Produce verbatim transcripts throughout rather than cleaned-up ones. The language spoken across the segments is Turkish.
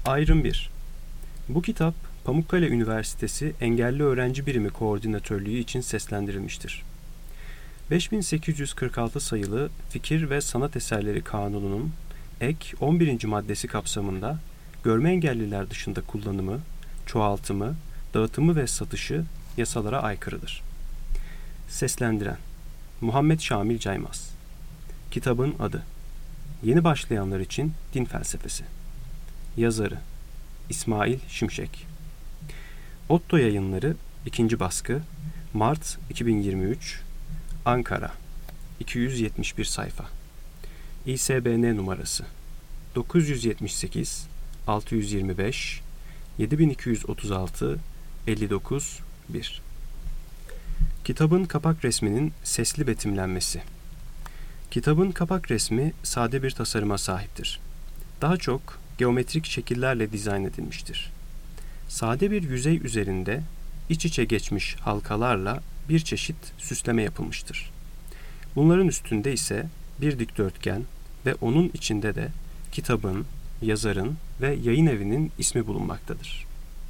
Ayrım bir. Bu kitap Pamukkale Üniversitesi Engelli Öğrenci Birimi Koordinatörlüğü için seslendirilmiştir. beş bin sekiz yüz kırk altı sayılı Fikir ve Sanat Eserleri Kanunu'nun ek on birinci maddesi kapsamında görme engelliler dışında kullanımı, çoğaltımı, dağıtımı ve satışı yasalara aykırıdır. Seslendiren Muhammed Şamil Caymaz. Kitabın adı Yeni başlayanlar için din felsefesi. Yazarı İsmail Şimşek. Otto Yayınları ikinci baskı Mart iki bin yirmi üç Ankara iki yüz yetmiş bir sayfa. İ S B N numarası dokuz yüz yetmiş sekiz altı yüz yirmi beş yedi bin iki yüz otuz altı elli dokuz bir. Kitabın kapak resminin sesli betimlenmesi. Kitabın kapak resmi sade bir tasarıma sahiptir. Daha çok geometrik şekillerle dizayn edilmiştir. Sade bir yüzey üzerinde iç içe geçmiş halkalarla bir çeşit süsleme yapılmıştır. Bunların üstünde ise bir dikdörtgen ve onun içinde de kitabın, yazarın ve yayın evinin ismi bulunmaktadır.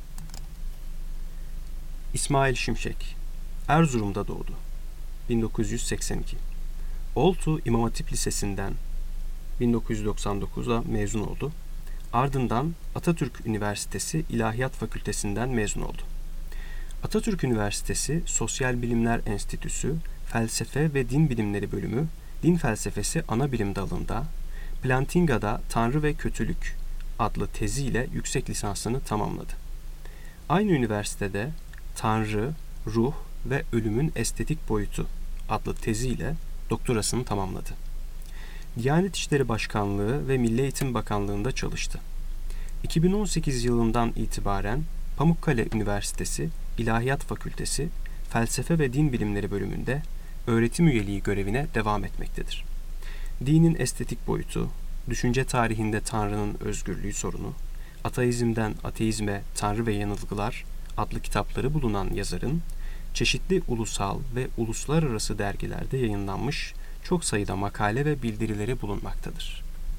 İsmail Şimşek, Erzurum'da doğdu. bin dokuz yüz seksen iki. Oltu İmam Hatip Lisesi'nden bin dokuz yüz doksan dokuzda mezun oldu. Ardından Atatürk Üniversitesi İlahiyat Fakültesinden mezun oldu. Atatürk Üniversitesi Sosyal Bilimler Enstitüsü Felsefe ve Din Bilimleri Bölümü Din Felsefesi Anabilim Dalı'nda Plantinga'da Tanrı ve Kötülük adlı teziyle yüksek lisansını tamamladı. Aynı üniversitede Tanrı, Ruh ve Ölümün Estetik Boyutu adlı teziyle doktorasını tamamladı. Diyanet İşleri Başkanlığı ve Milli Eğitim Bakanlığı'nda çalıştı. iki bin on sekiz yılından itibaren Pamukkale Üniversitesi İlahiyat Fakültesi Felsefe ve Din Bilimleri bölümünde öğretim üyeliği görevine devam etmektedir. Dinin estetik boyutu, düşünce tarihinde Tanrı'nın özgürlüğü sorunu, ateizmden ateizme Tanrı ve yanılgılar adlı kitapları bulunan yazarın çeşitli ulusal ve uluslararası dergilerde yayınlanmış çok sayıda makale ve bildirileri bulunmaktadır.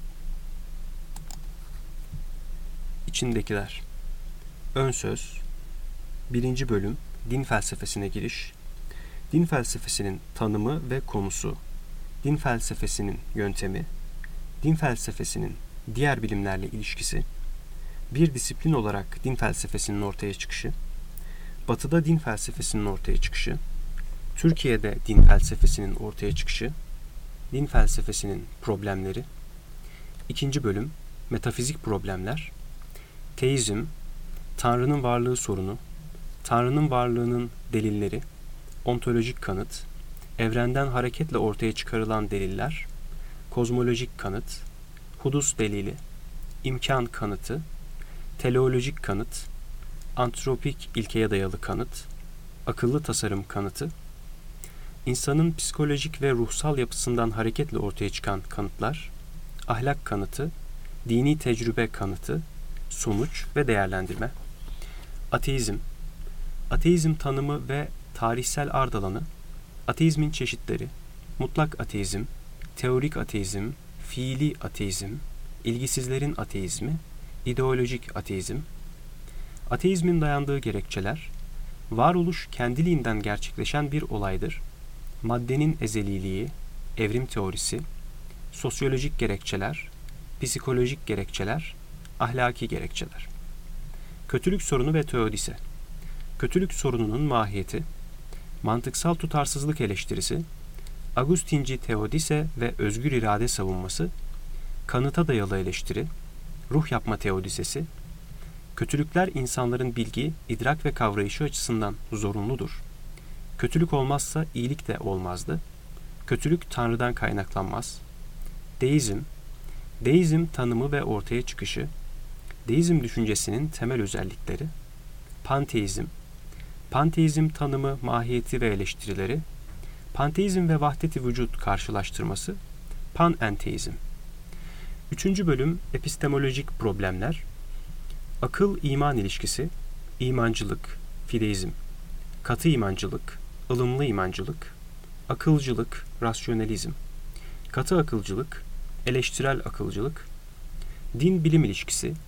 İçindekiler. Ön söz. Birinci bölüm. Din felsefesine giriş. Din felsefesinin tanımı ve konusu. Din felsefesinin yöntemi. Din felsefesinin diğer bilimlerle ilişkisi. Bir disiplin olarak din felsefesinin ortaya çıkışı. Batı'da din felsefesinin ortaya çıkışı. Türkiye'de din felsefesinin ortaya çıkışı. Din felsefesinin problemleri. İkinci bölüm, metafizik problemler. Teizm, Tanrı'nın varlığı sorunu, Tanrı'nın varlığının delilleri, ontolojik kanıt, evrenden hareketle ortaya çıkarılan deliller, kozmolojik kanıt, hudus delili, imkan kanıtı, teleolojik kanıt, antropik ilkeye dayalı kanıt, akıllı tasarım kanıtı, İnsanın psikolojik ve ruhsal yapısından hareketle ortaya çıkan kanıtlar, ahlak kanıtı, dini tecrübe kanıtı, sonuç ve değerlendirme. Ateizm, ateizm tanımı ve tarihsel ardalanı, ateizmin çeşitleri, mutlak ateizm, teorik ateizm, fiili ateizm, ilgisizlerin ateizmi, ideolojik ateizm. Ateizmin dayandığı gerekçeler, varoluş kendiliğinden gerçekleşen bir olaydır. Maddenin ezeliliği, evrim teorisi, sosyolojik gerekçeler, psikolojik gerekçeler, ahlaki gerekçeler. Kötülük sorunu ve teodise. Kötülük sorununun mahiyeti, mantıksal tutarsızlık eleştirisi, Agustinci teodise ve özgür irade savunması, kanıta dayalı eleştiri, ruh yapma teodisesi, kötülükler insanların bilgi, idrak ve kavrayışı açısından zorunludur. Kötülük olmazsa iyilik de olmazdı. Kötülük Tanrı'dan kaynaklanmaz. Deizm, deizm tanımı ve ortaya çıkışı, deizm düşüncesinin temel özellikleri, panteizm, panteizm tanımı, mahiyeti ve eleştirileri, panteizm ve vahdet-i vücut karşılaştırması, panenteizm. Üçüncü bölüm epistemolojik problemler, akıl-iman ilişkisi, imancılık, fideizm, katı imancılık, ılımlı imancılık, akılcılık, rasyonalizm, katı akılcılık, eleştirel akılcılık, din-bilim ilişkisi,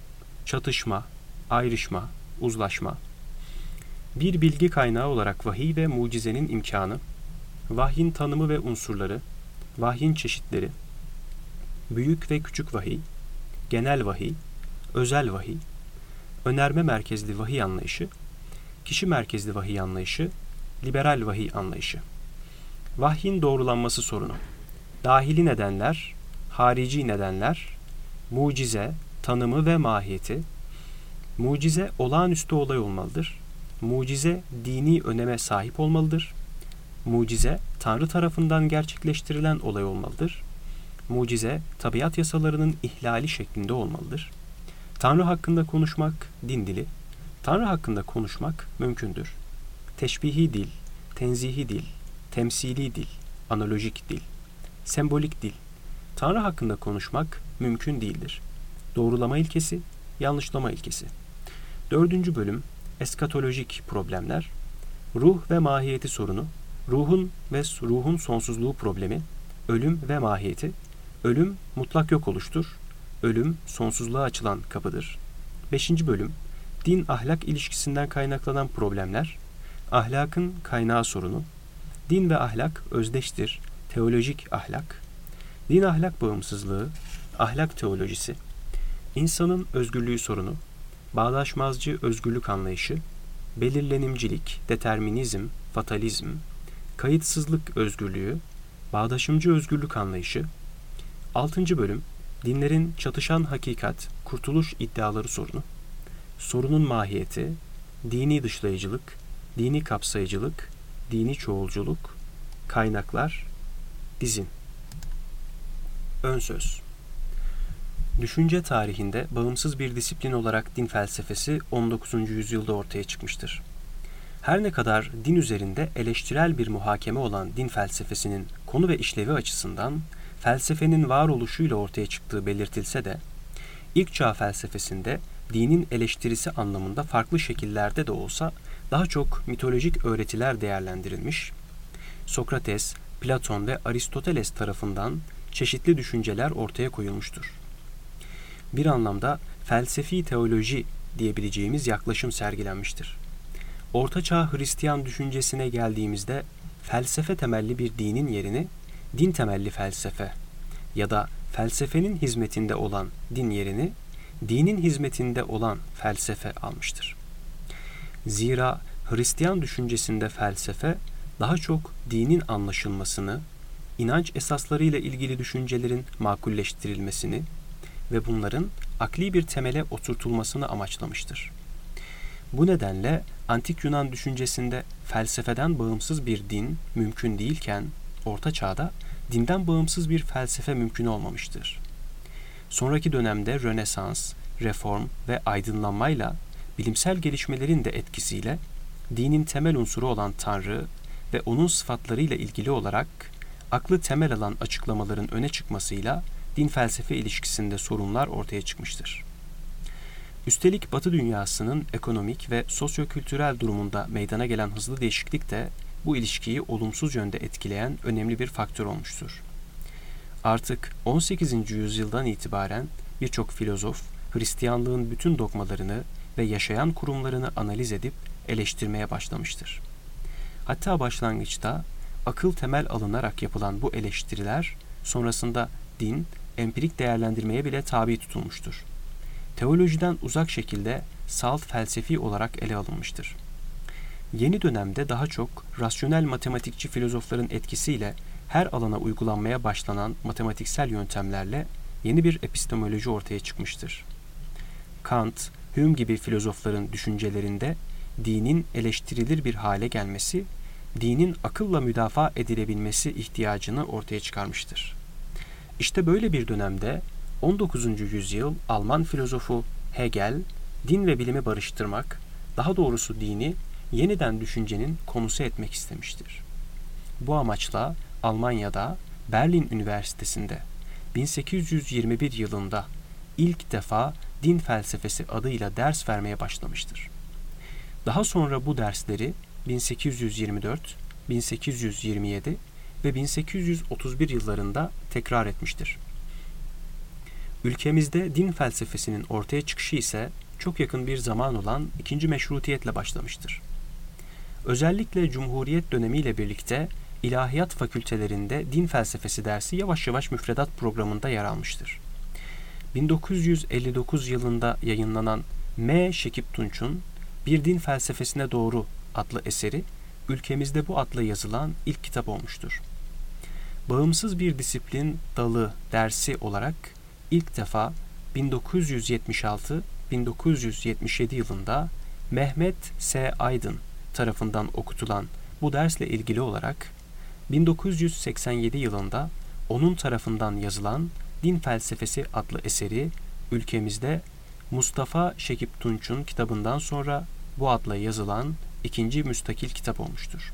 çatışma, ayrışma, uzlaşma. Bir bilgi kaynağı olarak vahiy ve mucizenin imkanı, vahyin tanımı ve unsurları, vahyin çeşitleri, büyük ve küçük vahiy, genel vahiy, özel vahiy, önerme merkezli vahiy anlayışı, kişi merkezli vahiy anlayışı, liberal vahiy anlayışı. Vahyin doğrulanması sorunu, dahili nedenler, harici nedenler, mucize, tanımı ve mahiyeti. Mucize olağanüstü olay olmalıdır. Mucize dini öneme sahip olmalıdır. Mucize Tanrı tarafından gerçekleştirilen olay olmalıdır. Mucize tabiat yasalarının ihlali şeklinde olmalıdır. Tanrı hakkında konuşmak din dili. Tanrı hakkında konuşmak mümkündür. Teşbihi dil, tenzihi dil, temsili dil, analojik dil, sembolik dil. Tanrı hakkında konuşmak mümkün değildir. Doğrulama ilkesi, yanlışlama ilkesi. Dördüncü bölüm, eskatolojik problemler. Ruh ve mahiyeti sorunu, ruhun ve ruhun sonsuzluğu problemi, ölüm ve mahiyeti. Ölüm mutlak yok oluştur. Ölüm sonsuzluğa açılan kapıdır. Beşinci bölüm, din ahlak ilişkisinden kaynaklanan problemler. Ahlakın kaynağı sorunu. Din ve ahlak özdeştir. Teolojik ahlak. Din ahlak bağımsızlığı, ahlak teolojisi. İnsanın özgürlüğü sorunu. Bağdaşmazcı özgürlük anlayışı. Belirlenimcilik, determinizm, fatalizm. Kayıtsızlık özgürlüğü. Bağdaşımcı özgürlük anlayışı. Altıncı bölüm, dinlerin çatışan hakikat, kurtuluş iddiaları sorunu. Sorunun mahiyeti, dini dışlayıcılık, dini kapsayıcılık, dini çoğulculuk, kaynaklar, dizin. Ön söz. Düşünce tarihinde bağımsız bir disiplin olarak din felsefesi on dokuzuncu yüzyılda ortaya çıkmıştır. Her ne kadar din üzerinde eleştirel bir muhakeme olan din felsefesinin konu ve işlevi açısından felsefenin varoluşuyla ortaya çıktığı belirtilse de, ilk çağ felsefesinde dinin eleştirisi anlamında farklı şekillerde de olsa daha çok mitolojik öğretiler değerlendirilmiş, Sokrates, Platon ve Aristoteles tarafından çeşitli düşünceler ortaya koyulmuştur. Bir anlamda felsefi teoloji diyebileceğimiz yaklaşım sergilenmiştir. Orta Çağ Hristiyan düşüncesine geldiğimizde felsefe temelli bir dinin yerini din temelli felsefe ya da felsefenin hizmetinde olan din yerini dinin hizmetinde olan felsefe almıştır. Zira Hristiyan düşüncesinde felsefe daha çok dinin anlaşılmasını, inanç esaslarıyla ilgili düşüncelerin makulleştirilmesini ve bunların akli bir temele oturtulmasını amaçlamıştır. Bu nedenle Antik Yunan düşüncesinde felsefeden bağımsız bir din mümkün değilken, Orta Çağ'da dinden bağımsız bir felsefe mümkün olmamıştır. Sonraki dönemde Rönesans, Reform ve aydınlanmayla bilimsel gelişmelerin de etkisiyle dinin temel unsuru olan Tanrı ve onun sıfatlarıyla ilgili olarak aklı temel alan açıklamaların öne çıkmasıyla din felsefe ilişkisinde sorunlar ortaya çıkmıştır. Üstelik Batı dünyasının ekonomik ve sosyokültürel durumunda meydana gelen hızlı değişiklik de bu ilişkiyi olumsuz yönde etkileyen önemli bir faktör olmuştur. Artık on sekizinci yüzyıldan itibaren birçok filozof Hristiyanlığın bütün dogmalarını ve yaşayan kurumlarını analiz edip eleştirmeye başlamıştır. Hatta başlangıçta akıl temel alınarak yapılan bu eleştiriler sonrasında din, empirik değerlendirmeye bile tabi tutulmuştur. Teolojiden uzak şekilde salt felsefi olarak ele alınmıştır. Yeni dönemde daha çok rasyonel matematikçi filozofların etkisiyle her alana uygulanmaya başlanan matematiksel yöntemlerle yeni bir epistemoloji ortaya çıkmıştır. Kant, Hume gibi filozofların düşüncelerinde dinin eleştirilir bir hale gelmesi, dinin akılla müdafaa edilebilmesi ihtiyacını ortaya çıkarmıştır. İşte böyle bir dönemde on dokuzuncu yüzyıl Alman filozofu Hegel, din ve bilimi barıştırmak, daha doğrusu dini yeniden düşüncenin konusu etmek istemiştir. Bu amaçla Almanya'da Berlin Üniversitesi'nde bin sekiz yüz yirmi bir yılında ilk defa din felsefesi adıyla ders vermeye başlamıştır. Daha sonra bu dersleri bin sekiz yüz yirmi dört, bin sekiz yüz yirmi yedi ve bin sekiz yüz otuz bir yıllarında tekrar etmiştir. Ülkemizde din felsefesinin ortaya çıkışı ise çok yakın bir zaman olan ikinci Meşrutiyet'le başlamıştır. Özellikle Cumhuriyet dönemiyle birlikte ilahiyat fakültelerinde din felsefesi dersi yavaş yavaş müfredat programında yer almıştır. bin dokuz yüz elli dokuz yılında yayınlanan M. Şekip Tunç'un Bir Din Felsefesine Doğru adlı eseri ülkemizde bu adla yazılan ilk kitap olmuştur. Bağımsız bir disiplin dalı dersi olarak ilk defa bin dokuz yüz yetmiş altı - bin dokuz yüz yetmiş yedi yılında Mehmet S. Aydın tarafından okutulan bu dersle ilgili olarak bin dokuz yüz seksen yedi yılında onun tarafından yazılan Din Felsefesi adlı eseri ülkemizde Mustafa Şekip Tunç'un kitabından sonra bu adla yazılan ikinci müstakil kitap olmuştur.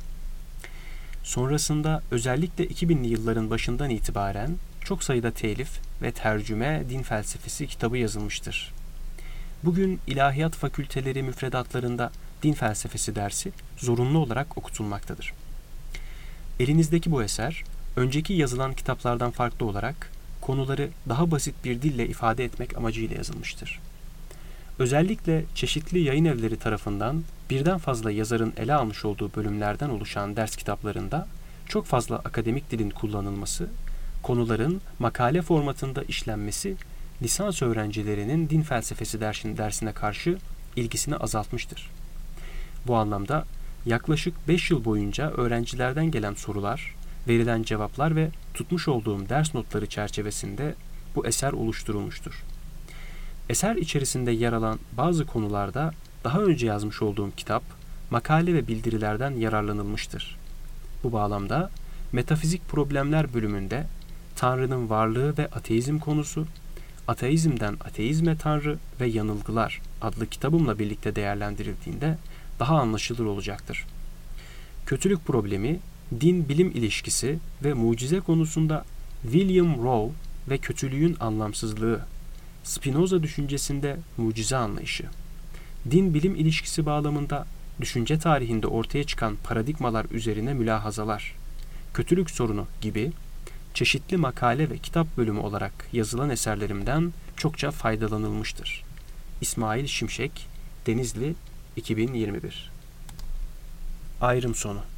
Sonrasında özellikle iki binli yılların başından itibaren çok sayıda telif ve tercüme din felsefesi kitabı yazılmıştır. Bugün ilahiyat fakülteleri müfredatlarında din felsefesi dersi zorunlu olarak okutulmaktadır. Elinizdeki bu eser, önceki yazılan kitaplardan farklı olarak konuları daha basit bir dille ifade etmek amacıyla yazılmıştır. Özellikle çeşitli yayın evleri tarafından birden fazla yazarın ele almış olduğu bölümlerden oluşan ders kitaplarında çok fazla akademik dilin kullanılması, konuların makale formatında işlenmesi, lisans öğrencilerinin din felsefesi dersine karşı ilgisini azaltmıştır. Bu anlamda yaklaşık beş yıl boyunca öğrencilerden gelen sorular, verilen cevaplar ve tutmuş olduğum ders notları çerçevesinde bu eser oluşturulmuştur. Eser içerisinde yer alan bazı konularda daha önce yazmış olduğum kitap, makale ve bildirilerden yararlanılmıştır. Bu bağlamda Metafizik Problemler bölümünde Tanrı'nın varlığı ve ateizm konusu, Ateizmden Ateizme Tanrı ve Yanılgılar adlı kitabımla birlikte değerlendirildiğinde daha anlaşılır olacaktır. Kötülük problemi, din-bilim ilişkisi ve mucize konusunda William Rowe ve kötülüğün anlamsızlığı, Spinoza düşüncesinde mucize anlayışı, din-bilim ilişkisi bağlamında düşünce tarihinde ortaya çıkan paradigmalar üzerine mülahazalar, kötülük sorunu gibi çeşitli makale ve kitap bölümü olarak yazılan eserlerimden çokça faydalanılmıştır. İsmail Şimşek, Denizli, iki bin yirmi bir. Ayrım sonu.